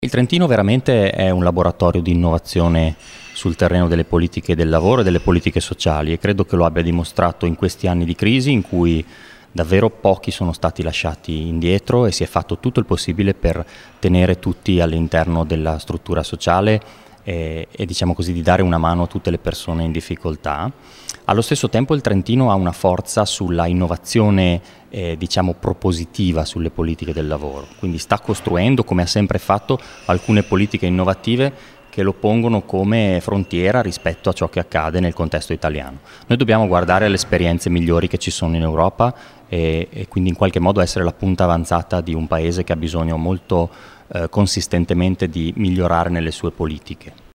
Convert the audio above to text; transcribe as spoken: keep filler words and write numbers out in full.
Il Trentino veramente è un laboratorio di innovazione sul terreno delle politiche del lavoro e delle politiche sociali, e credo che lo abbia dimostrato in questi anni di crisi in cui davvero pochi sono stati lasciati indietro e si è fatto tutto il possibile per tenere tutti all'interno della struttura sociale e, e diciamo così di dare una mano a tutte le persone in difficoltà. Allo stesso tempo il Trentino ha una forza sulla innovazione eh, diciamo propositiva sulle politiche del lavoro, quindi sta costruendo, come ha sempre fatto, alcune politiche innovative che lo pongono come frontiera rispetto a ciò che accade nel contesto italiano. Noi dobbiamo guardare alle esperienze migliori che ci sono in Europa e, e quindi in qualche modo essere la punta avanzata di un paese che ha bisogno molto eh, consistentemente di migliorare nelle sue politiche.